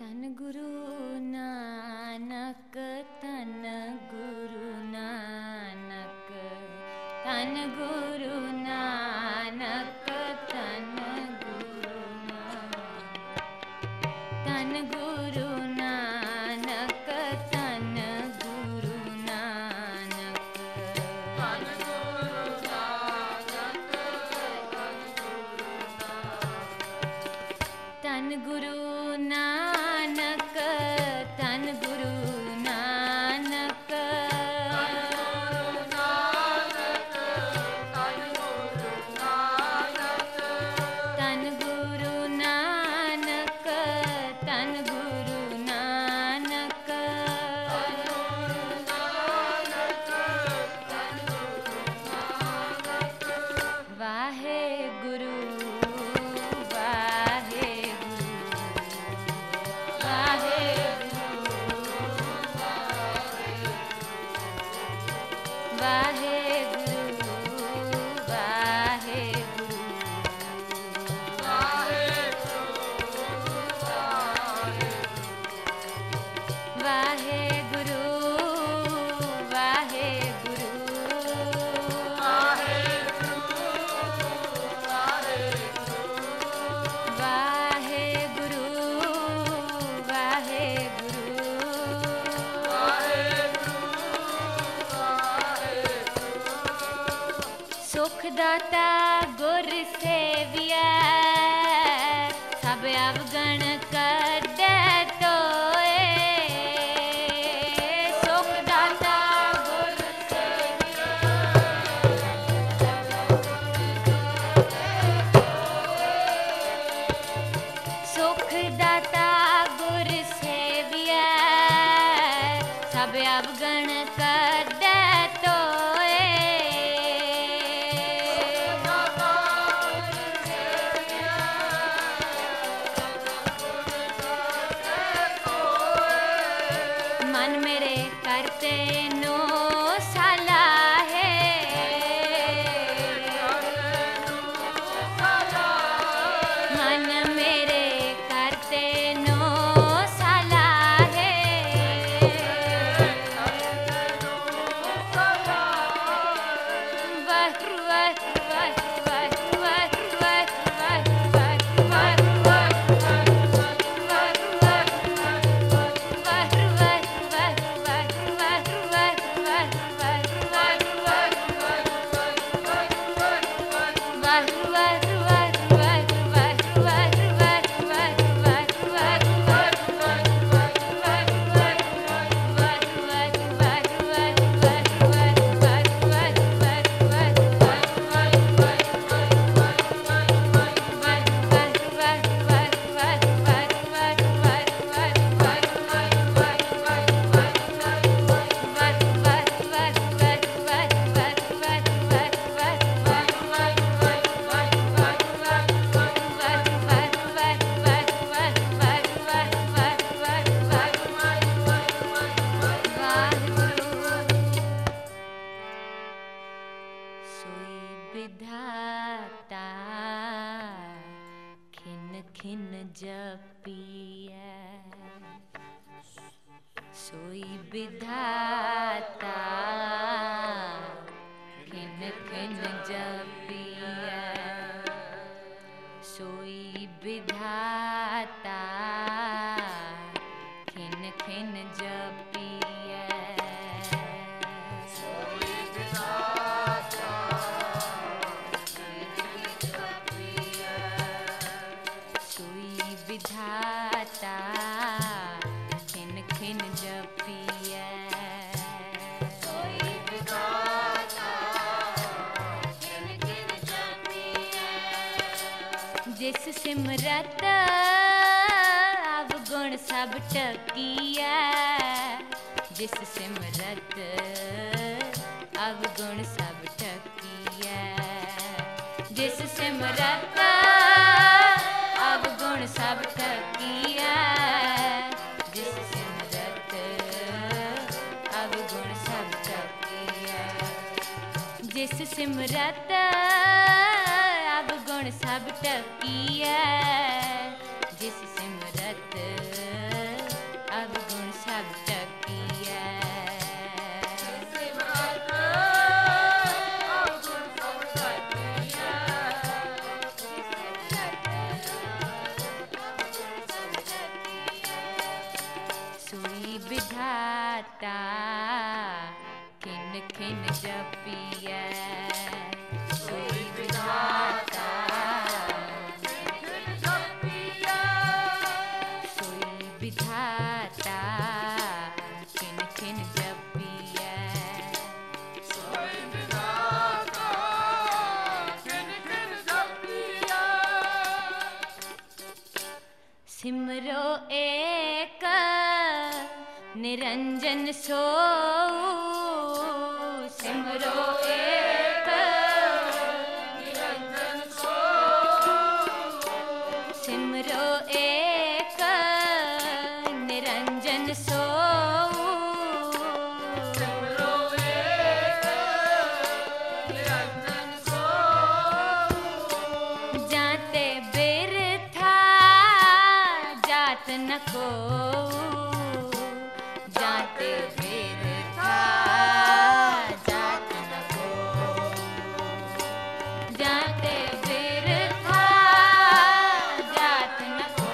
तन गुरु नानक, तन गुरु नानक, तन गुरु नानक, तन गुरु नानक, तन गुरु नानक, तन गुरु नानक, तन गुरु नानक, तन गुरु नानक, तन गुरु नानक, तन गुरु नानक, तन गुरु नानक, वाहे गुरु वाहे सुखदाता गुर सेविया, सब अवगण कढे तोए। सुखदाता गुर सेविया, सुखदाता गुर सेविया, सब अवगण कढे तोए। मन मेरे करते नो साला है, मन मेरे करते नो साला है। वह वह वह वह वह विधाता खिन खिन जपिया, सोई विधाता खिन खिन जपिया, सोई विधाता खिन खिन जपिया। विधाता खिन खिन जपिया, सोई विधाता खिन खिन जपिया। जिस सिमरत अवगुण सब टकिया, जिस सिमरत अवगुण सब टकिया, जिस सिमरत अवगुण सब टकिया, जिस सिमरत अवगुण सब टकिया, जिस सिमरत अवगुण सब टकिया, जिस सिमरत विधाता खिन खिन जपिया सोई विधाता सोई विधाता खिन खिन जपिया सिमरो एक निरंजन सो सिमरो एक निरंजन सो सिमरो एक निरंजन सो सिमरो एक निरंजन सो जाते बिरथा जात न को जाते बिरथा जात न को जाते बिरथा जात न को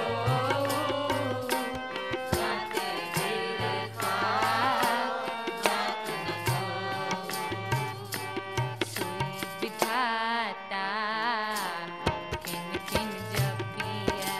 जाते बिरथा जात न को सोई विधाता खिन खिन जपिया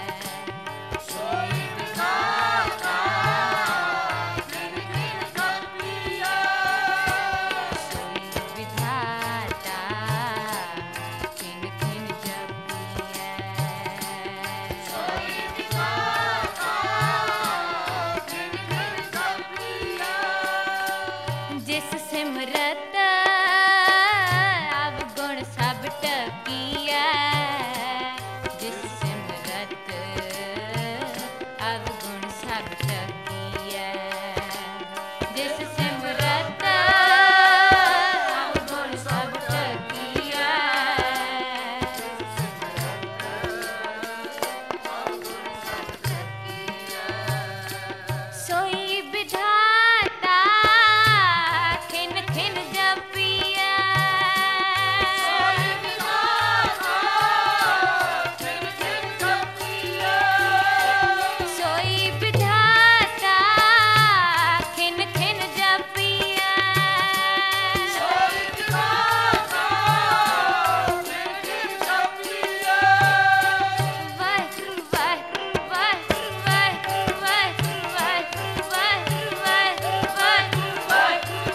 सोई विधाता खिन खिन जपिया सोई विधाता खिन खिन जपिया सोई विधाता खिन खिन जपिया जिस सिमरत अवगुण सब टकिया जिस सिमरत अवगुण सब टकिया जिस सिमरत अवगुण सब टकिया सोई विधाता खिन खिन जपिया सोई विधाता खिन खिन जपिया सोई विधाता खिन खिन जपिया सोई विधाता खिन खिन जपिया वाहिगुरु वाहिगुरु वाहिगुरु वाहिगुरु वाहिगुरु वाहिगुरु वाहिगुरु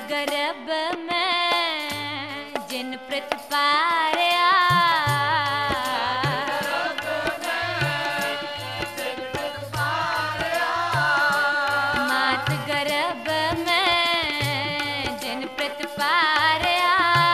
गर्भ में जिन प्रत पारया मात गर्भ में जिन प्रत पारया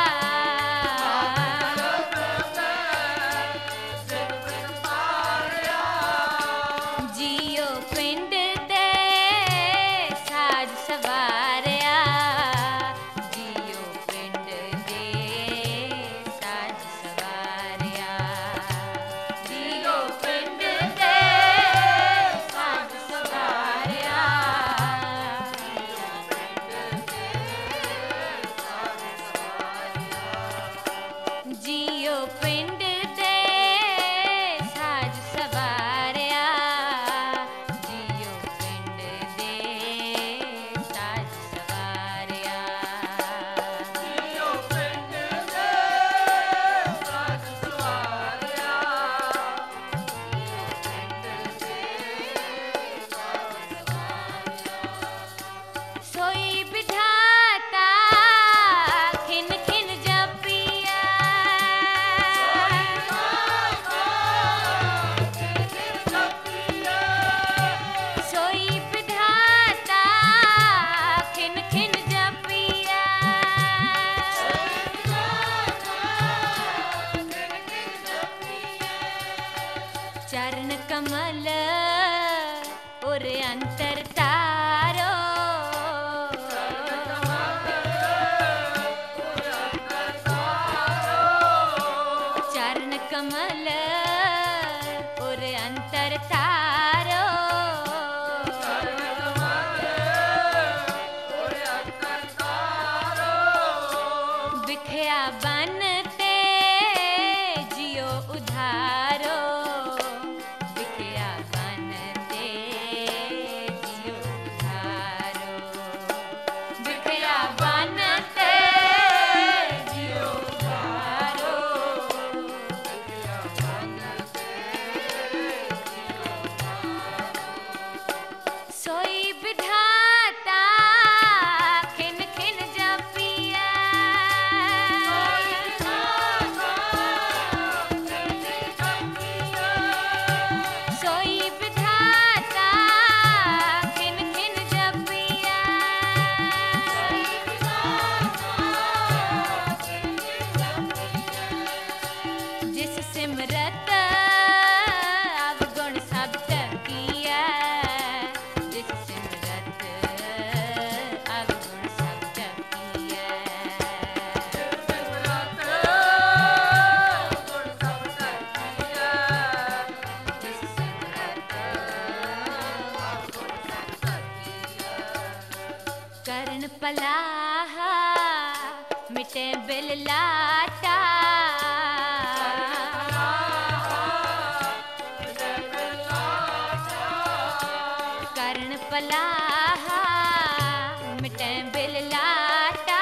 जियो पिंड दे साज सवारया जियो पिंड दे साज सवारया जियो पिंड दे साज सवारया जियो पिंड दे साज सवारया जियो पिंड दे साज सवारया जियो पिंड दे साज सवारया सोई विधाता खिन खिन जपिया सोई विधाता खिन खिन जपिया चरण कमल और अंतर तारो चरण कमल और अंतर तारो बिखया बनते जियो उधारो बिखया बनते जियो उधारो बिखया बनते जियो उधारो सोई विधाता खिन खिन जपिया सोई विधाता खिन खिन जपिया जिस सिमरत अवगुण सब किया जिस सिमरत अवगुण सब किया जिस सिमरत करण पलाहा मिटे बिल लाटा करण पलाहा मिटे बिल लाटा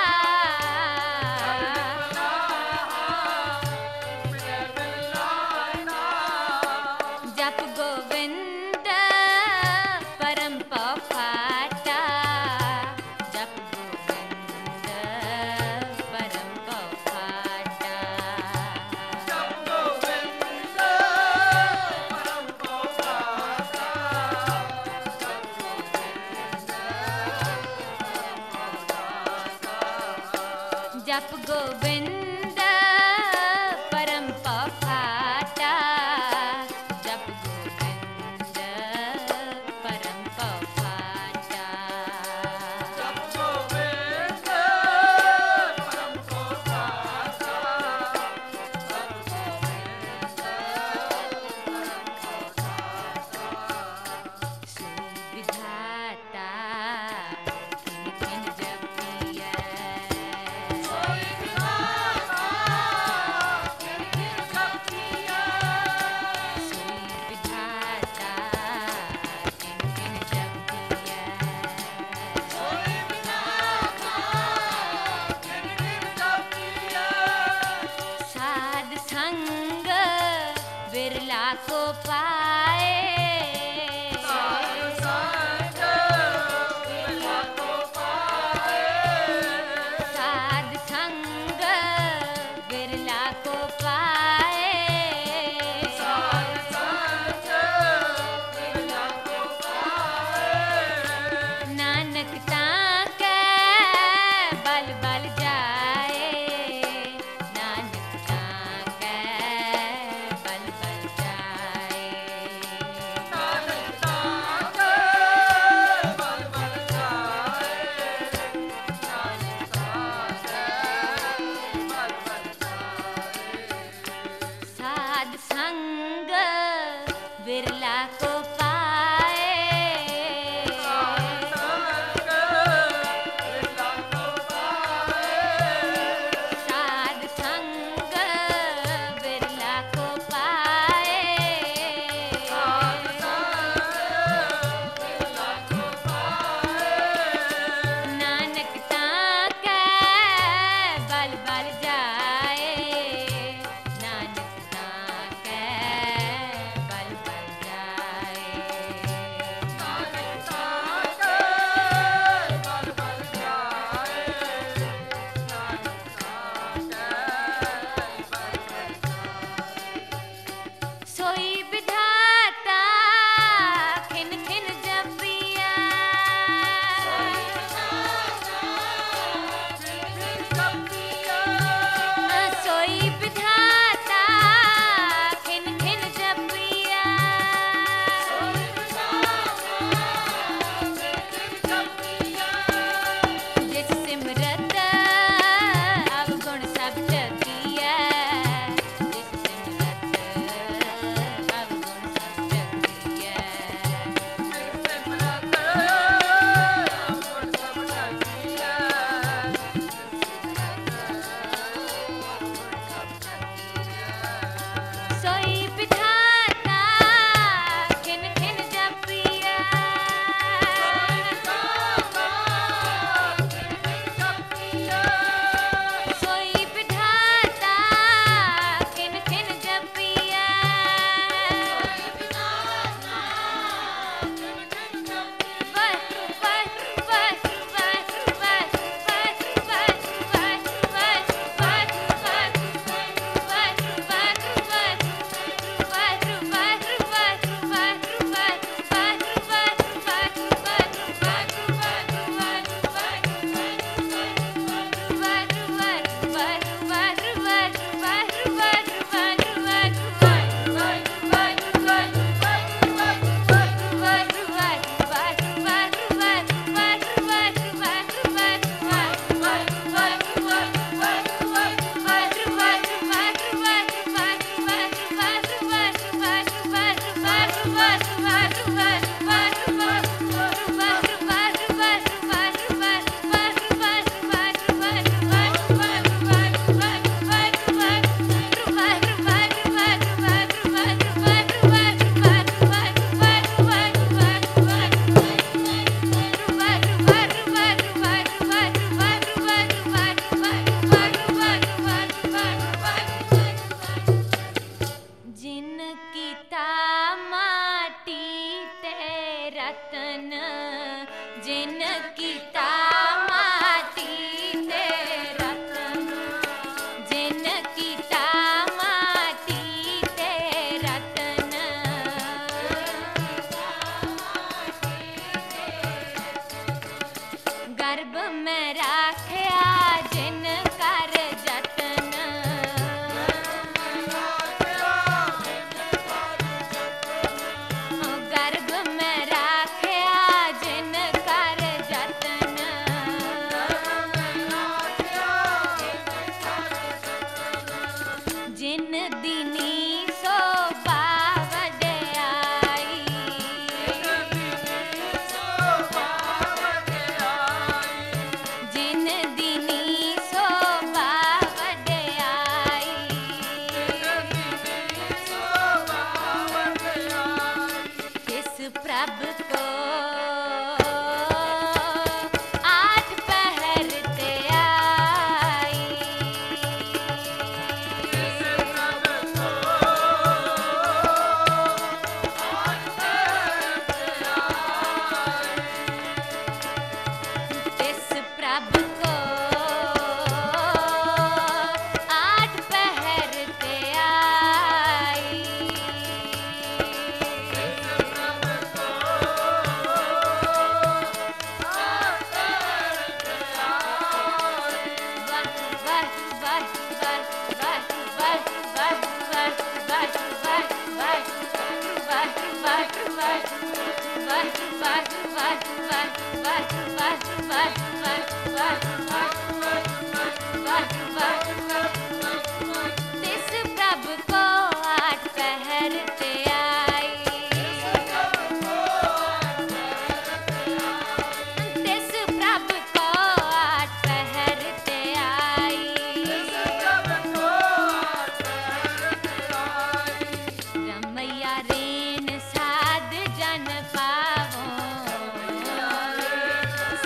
जप गोविंद परम पाटा जप गोविंद परम पाटा जप गोविंद परम पाटा जप गोविंद परम पाटा जप गोविंद परम पाटा सुविधाता खिन खिन जपिया जिन कीता माटी ते रतन, जिन कीता माटी ते रतन, गर्भ में राखया जिन कर जतन, गर्भ में राखया जिन कर जतन, जिन दीनी शोभा वड्याई, जिन दीनी शोभा वड्याई, इस प्रभ को आठ पहर ते आई, इस प्रभ को आठ पहर ते आई, तिस प्रभ को आठ पहर ते आई, तिस प्रभ को आठ पहर ते आई, रमैया रेन साध जन पावो,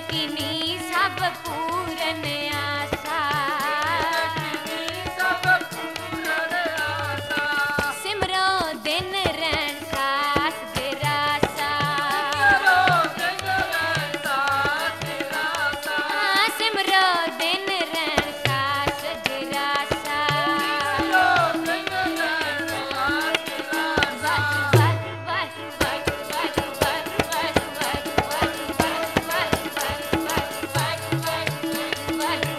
किनी सब पूरन आसा सिमरो दिन रैन सास दे रासा सिमरो दिन रैन सास दे रासा Bye.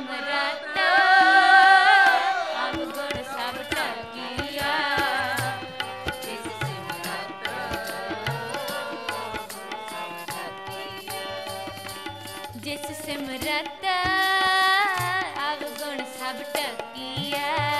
ਸਿਮਰਤ ਅਵਗੁਣ ਸਭ ਢਕੀਆ ਜਿਸ ਸਿਮਰਤ ਜਿਸ ਸਿਮਰਤ ਅਵਗੁਣ ਸਭ ਢਕੀਆ